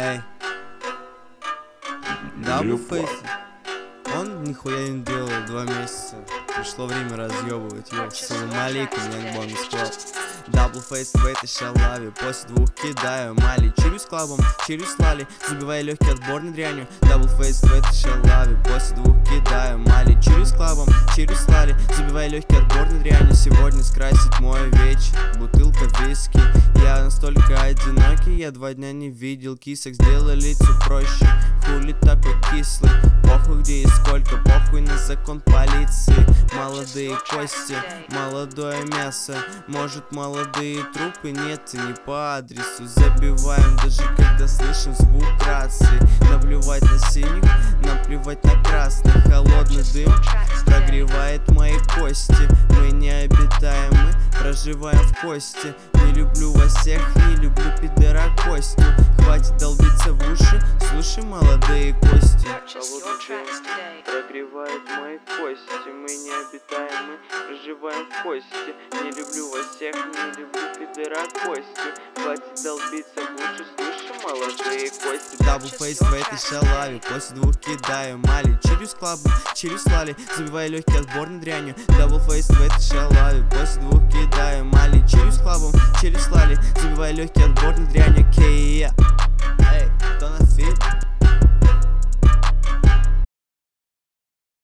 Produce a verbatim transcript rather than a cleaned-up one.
Эй, Даблфейс. Он нихуя не делал два месяца. Пришло время разъебывать. Йоу, салам алейкум, Young Bonus Club. Даблфейс в этой шалаве. После двух кидаю мали. Черюсь клабом, черюсь лали. Забивая легкий отборной дрянью. Даблфейс в этой шалаве. После двух кидаю мали. Черюсь клабом, черюсь лали. Забивая легкий отборной дрянью. Сегодня скрасит мой вечер. Бутылка виски. Я настолько одинокий. Я два дня не видел кисок. Сделай лицо проще. Хули такой кислый. Похуй где и сколько. Похуй на закон полиции. Молодые кости, молодое мясо. Может молодые трупы, нет и не по адресу. Забиваем даже когда слышим звук рации. Наплевать на синих, наплевать на красных. Холодный дым прогревает мои кости. Мы необитаемы, проживаем в кости. Не люблю вас всех, не люблю пидора Костю. Хватит долбиться в уши, слушай молодые кости. Прогревает мои кости. Мы необитаемы, проживаем в кости. Не люблю вас всех, не люблю пидора Костю. Хватит долбиться в уши, слушай молодые кости. Даблфейс в этой шалаве. После двух кидаю мали. Черюсь клабом, черюсь лали. Забивая легкий отборной дрянью. Даблфейс в этой шалаве. После двух кидаю мали. Черюсь клабом, черюсь лали. Забивая легкий отборной дрянью. Кей